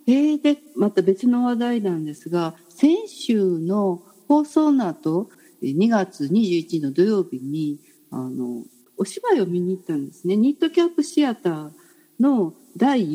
でまた別の話題なんですが、先週の放送の後2月21日の土曜日にお芝居を見に行ったんですね。ニットキャップシアターの第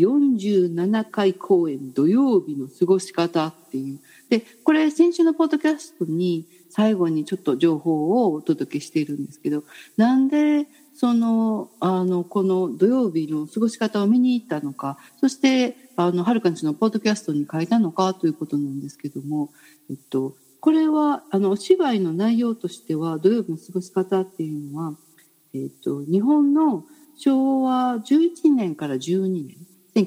47回公演土曜日の過ごし方っていう。で、これ先週のポッドキャストに最後にちょっと情報をお届けしているんですけど、なんでこの土曜日の過ごし方を見に行ったのか、そしてはるかにのポッドキャストに書いたのかということなんですけども、これはお芝居の内容としては土曜日の過ごし方っていうのは、日本の昭和11年から12年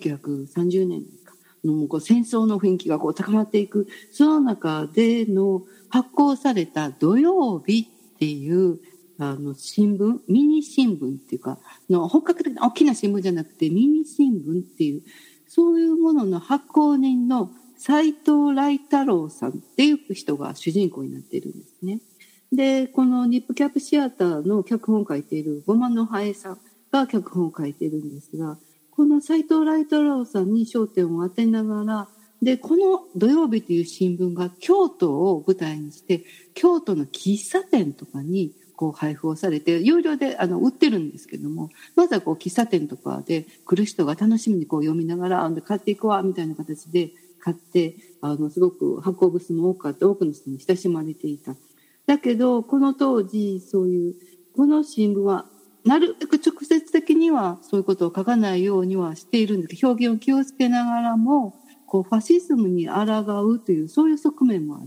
1930年かのこう戦争の雰囲気がこう高まっていく、その中での発行された土曜日っていう新聞、ミニ新聞っていうか本格的な大きな新聞じゃなくてミニ新聞っていう、そういうものの発行人の斎藤来太郎さんっていう人が主人公になっているんですね。で、このニップキャップシアターの脚本を書いている五間野ハエさんが脚本を書いているんですが、この斎藤来太郎さんに焦点を当てながら、でこの土曜日という新聞が京都を舞台にして、京都の喫茶店とかにこう配布をされて有料で売ってるんですけども、まずはこう喫茶店とかで来る人が楽しみにこう読みながら買っていくわみたいな形で買って、すごく発行部数も多くの人に親しまれていた。だけどこの当時そういうこの新聞はなるべく直接的にはそういうことを書かないようにはしているんですけど、表現を気をつけながらもこうファシズムに抗うというそういう側面もあって、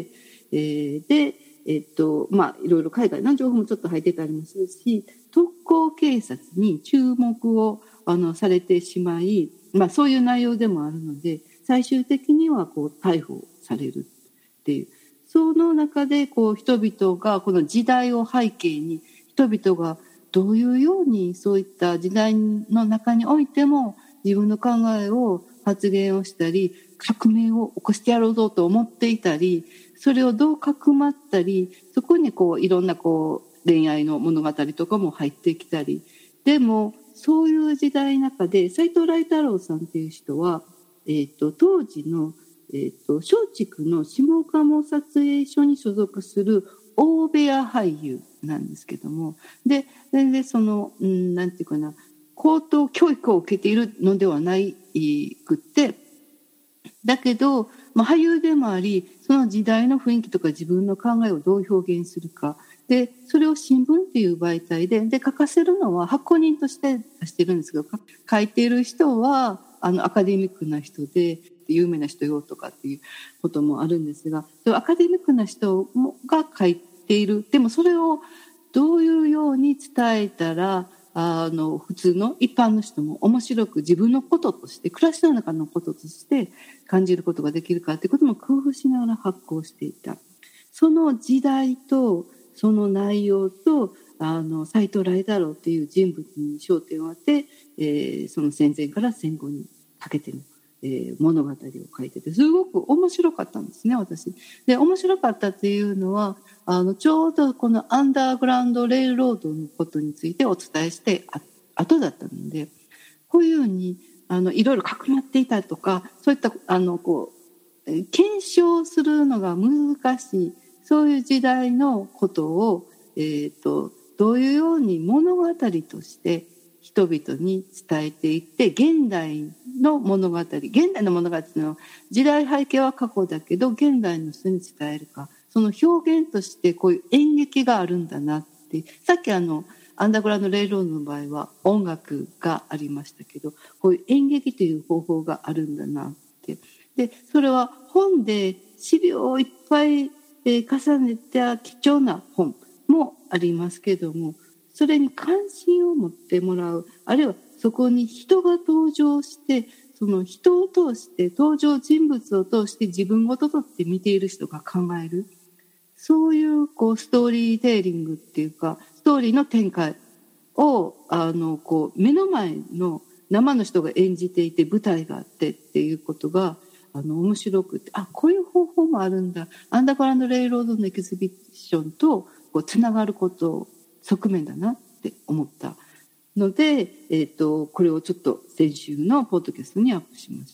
でいろいろ海外の情報もちょっと入ってたりもするし、特攻警察に注目をされてしまい、そういう内容でもあるので、最終的にはこう逮捕されるっていう、その中でこう人々がこの時代を背景に、人々がどういうようにそういった時代の中においても自分の考えを発言をしたり、革命を起こしてやろうぞと思っていたり、それをどうかくまったり、そこにこういろんなこう恋愛の物語とかも入ってきたり、でもそういう時代の中で斎藤来太郎さんっていう人は、当時の松竹の下鴨撮影所に所属する大部屋俳優なんですけども、で全然なんていうかな、高等教育を受けているのではないくって、だけど、俳優でもあり、その時代の雰囲気とか自分の考えをどう表現するかで、それを新聞っていう媒体で書かせるのは発行人として出してるんですけど、書いている人はアカデミックな人で有名な人よとかっていうこともあるんですが、アカデミックな人が書いている。でもそれをどういうように伝えたら普通の一般の人も面白く自分のこととして、暮らしの中のこととして感じることができるかということも工夫しながら発行していた。その時代とその内容と斎藤来太郎っていう人物に焦点を当て、その戦前から戦後にかけての、物語を書いてて、すごく面白かったんですね、私。で、面白かったっていうのはちょうどこのアンダーグラウンドレールロードのことについてお伝えして後だったので、こういうふうにいろいろかくまっていたとか、そういった検証するのが難しい、そういう時代のことを、どういうように物語として人々に伝えていって、現代の物語の時代背景は過去だけど現代の人に伝えるか、その表現としてこういう演劇があるんだなって。さっきアンダーグラウンドレイルロードの場合は音楽がありましたけど、こういう演劇という方法があるんだなって。でそれは本で資料をいっぱい重ねた貴重な本もありますけども、それに関心を持ってもらう、あるいはそこに人が登場して、その人を通して、登場人物を通して自分事とって見ている人が考える、そういうストーリーテーリングっていうか、ストーリーの展開を目の前の生の人が演じていて舞台があってっていうことが面白くて、こういう方法もあるんだ、アンダーグラウンドレイルロードのエキシビションとつながること側面だなって思ったので、これをちょっと先週のポッドキャストにアップしました。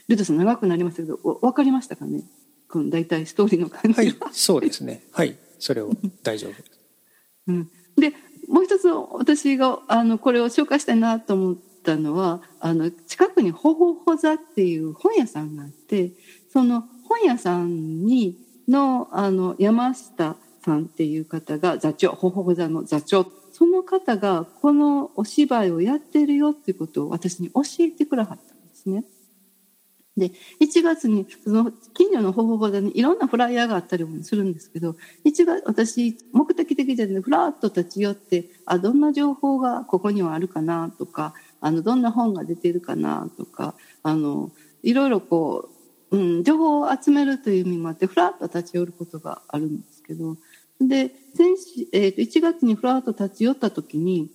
ルトさん長くなりましたけど分かりましたかね、この大体ストーリーの感じは。 はい、そうですね。はい、それを大丈夫です。 うん、でもう一つ私がこれを紹介したいなと思ったのは、近くにほほほ座っていう本屋さんがあって、その本屋さんに山下さんっていう方が座長、ほほほ座の座長、その方がこのお芝居をやってるよっていうことを私に教えてくれはったんですね。で1月にその近所のほほほ座にいろんなフライヤーがあったりもするんですけど、1月私目的的じゃなくてふらっと立ち寄って、どんな情報がここにはあるかなとか、どんな本が出てるかなとか、いろいろこう、情報を集めるという意味もあってふらっと立ち寄ることがあるんですけど、で1月にふらっと立ち寄った時に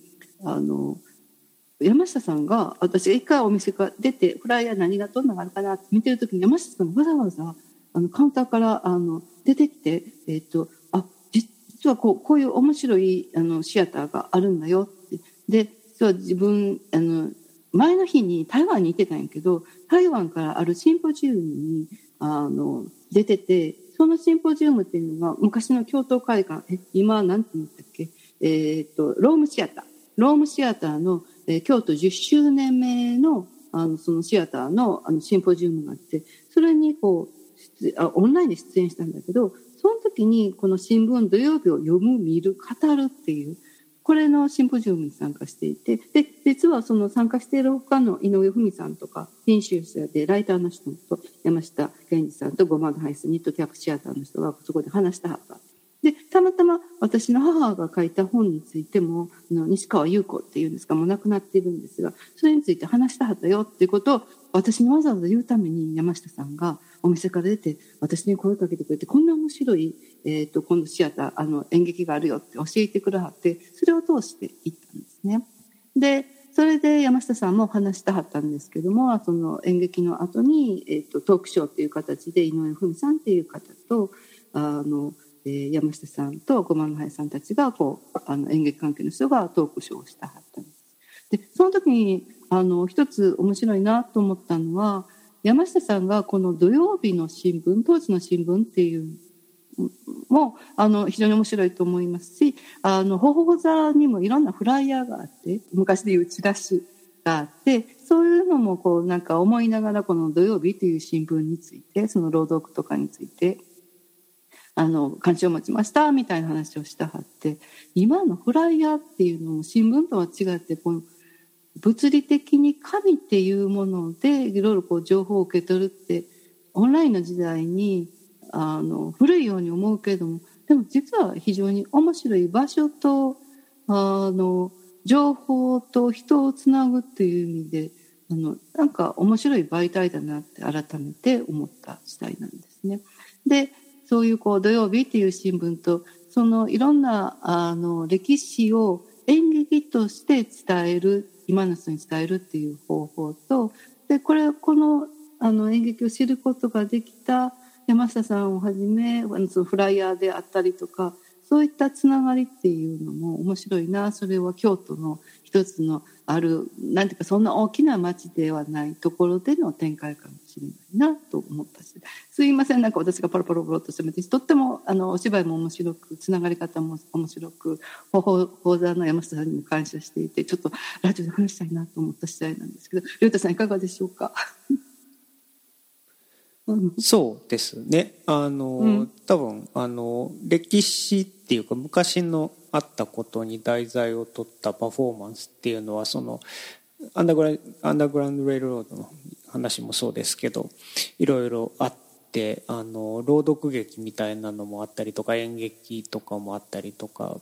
山下さんが、私が一回お店から出てフライヤー何がどんなのがあるかなって見てる時に、山下さんがわざわざカウンターから出てきて、実はこういう面白いシアターがあるんだよって。で実は自分前の日に台湾に行ってたんやけど、台湾からあるシンポジウムに出てて、そのシンポジウムっていうのが昔の京都会館、今なんて言ったっけ、ロームシアターの京都10周年目のそのシアターのシンポジウムがあって、それにこうオンラインで出演したんだけど、その時にこの新聞土曜日を読む見る語るっていうこれのシンポジウムに参加していて、で実はその参加している他の井上文さんとか編集者でライターの人と山下健二さんとゴマドハイスニットキャップシアターの人がそこで話したはった。でたまたま私の母が書いた本についても西川優子っていうんですか、もう亡くなっているんですが、それについて話したはったよっていうことを私にわざわざ言うために山下さんがお店から出て私に声かけてくれて、こんな面白い、今度シアター演劇があるよって教えてくれはって、それを通して行ったんですね。でそれで山下さんも話したはったんですけども、その演劇の後に、トークショーっていう形で井上文さんっていう方と山下さんとゴマのハイさんたちがこう演劇関係の人がトークショーをしたはったんです。でその時に一つ面白いなと思ったのは、山下さんがこの土曜日の新聞、当時の新聞っていうも非常に面白いと思いますし、ほほほ座にもいろんなフライヤーがあって、昔でいうチラシがあって、そういうのもこうなんか思いながら、この土曜日という新聞について、その朗読とかについて関心を持ちましたみたいな話をしたはって、今のフライヤーっていうのも新聞とは違って、この物理的に紙っていうものでいろいろこう情報を受け取るって、オンラインの時代に古いように思うけれども、でも実は非常に面白い、場所と情報と人をつなぐっていう意味でなんか面白い媒体だなって改めて思った次第なんですね。でそういうこう土曜日っていう新聞と、そのいろんな歴史を演劇として伝える、今の人に伝えるっていう方法と、でこの演劇を知ることができた山下さんをはじめそのフライヤーであったりとか、そういったつながりっていうのも面白いな。それは京都の一つのあるなんていうか、そんな大きな町ではないところでの展開かもしれないなと思ったし、すいません、なんか私がパロパロパロと攻めて、とってもお芝居も面白く、つながり方も面白く、講座の山下さんにも感謝していて、ちょっとラジオで話したいなと思った次第なんですけど、龍太さんいかがでしょうか。 そうですね。多分歴史っていうか昔のあったことに題材を取ったパフォーマンスっていうのは、そのアンダーグラウンドレールロードの話もそうですけど、いろいろあって、朗読劇みたいなのもあったりとか、演劇とかもあったりとか、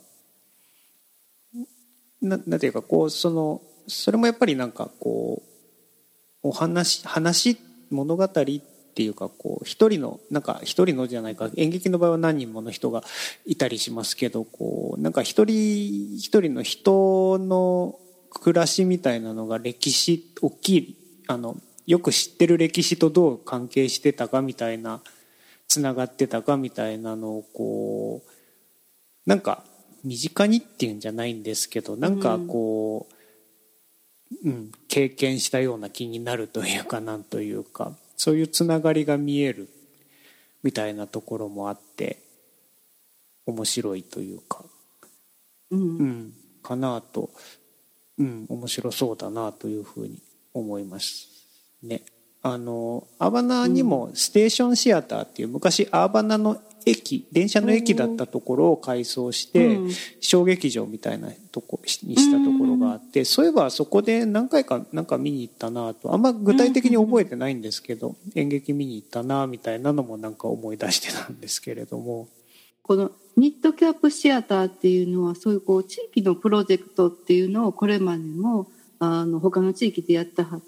なんていうかこうそれもやっぱりなんかこうお話物語っていうか、こう一人のじゃないか、演劇の場合は何人もの人がいたりしますけど、こうなんか一人一人の人の暮らしみたいなのが歴史、大きいよく知ってる歴史とどう関係してたかみたいな、つながってたかみたいなのをこうなんか身近にっていうんじゃないんですけど、なんかこう、経験したような気になるというか、なんというか、 そういうつながりが見えるみたいなところもあって面白いというか、かなと、面白そうだなというふうに思いますね。アバナにもステーションシアターっていう昔アバナの駅、電車の駅だったところを改装して小劇場みたいなとこにしたところがあって、そういえばそこで何回かなんか見に行ったなと、あんま具体的に覚えてないんですけど、演劇見に行ったなみたいなのもなんか思い出してたんですけれども、 このニットキャップシアターっていうのはそういう地域のプロジェクトっていうのをこれまでも他の地域でやってはって、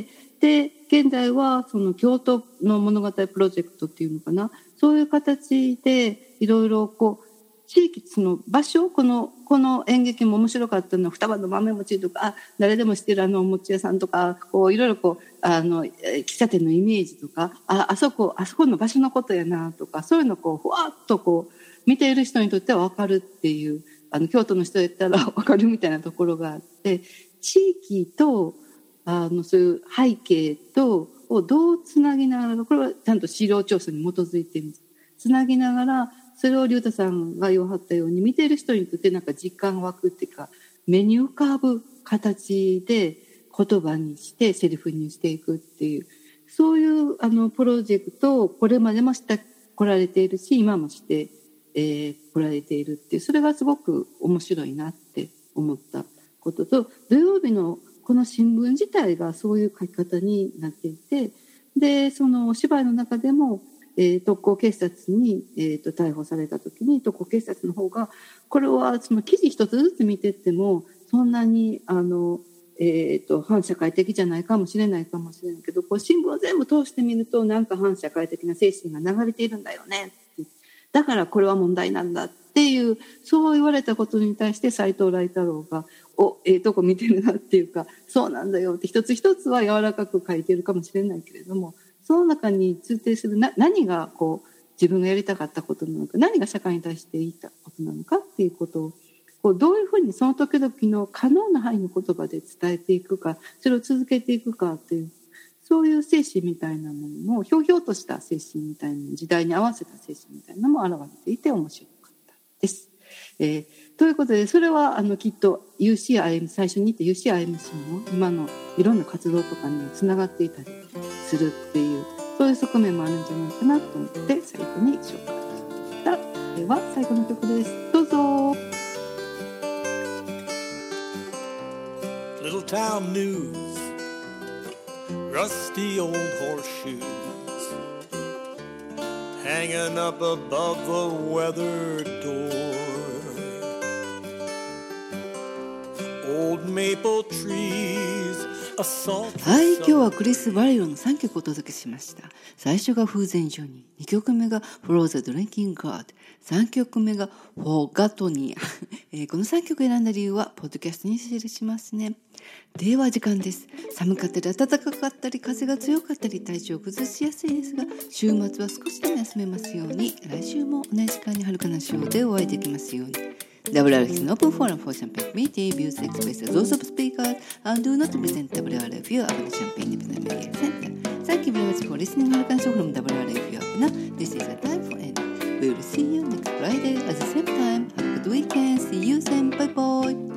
で現在はその京都の物語プロジェクトっていうのかな、そういう形でいろいろ地域その場所、この演劇も面白かったのは双葉の豆餅とか、誰でも知ってるお餅屋さんとか、いろいろ喫茶店のイメージとか、あそこの場所のことやなとか、そういうのふわっと見ている人にとっては分かるっていう、京都の人やったら分かるみたいなところがあって、地域とそういう背景とをどうつなぎながら、これはちゃんと資料調査に基づいているんです。つなぎながら、それを龍太さんが言わはったように、見ている人にとってなんか実感湧くっていうか、目に浮かぶ形で言葉にしてセリフにしていくっていう、そういうプロジェクトをこれまでもしてこられているし、今もしてこられているっていう、それがすごく面白いなって思ったことと、土曜日のこの新聞自体がそういう書き方になっていて、でそのお芝居の中でも、特攻警察に、逮捕された時に特攻警察の方が、これはその記事一つずつ見てってもそんなに反社会的じゃないかもしれないけど、新聞を全部通してみるとなんか反社会的な精神が流れているんだよね、だからこれは問題なんだっていう、そう言われたことに対して斉藤来太郎がとこ見てるなっていうか、そうなんだよって一つ一つは柔らかく書いてるかもしれないけれども、その中に通底する何が自分がやりたかったことなのか、何が社会に対して言いたことなのかっていうことをどういうふうにその時々の可能な範囲の言葉で伝えていくか、それを続けていくかっていう、そういう精神みたいなものも、ひょうひょうとした精神みたいな、時代に合わせた精神みたいなのも現れていて面白かったです。ということで、それはきっと UCIM、 最初に言った UCIMC の今のいろんな活動とかにもつながっていたりするっていう、そういう側面もあるんじゃないかなと思って最後に紹介しました。では最後の曲です。どうぞ。 Little town news, rusty old horseshoes hanging up above the weathered door, old maple trees, a salt. はい、今日はクリス・バレロの3曲お届けしました。最初が風前ジョニー、2曲目が For the Drinking God、 3曲目が For Gatonia この3曲選んだ理由はポッドキャストに記しますね。では時間です。寒かったり暖かかったり風が強かったり体調を崩しやすいですが、週末は少しでも休めますように、来週も同じ時間に遥かな潮でお会いできますように。WRF のオープンフォーラム for Champagne Community views express those of speakers and do not present WRF you of the Champagne Development Media Center. Thank you very much for listening to Harkan Show from WRF you up. Now, this is a time for end. We will see you next Friday at the same time. Have a good weekend. See you then. Bye bye.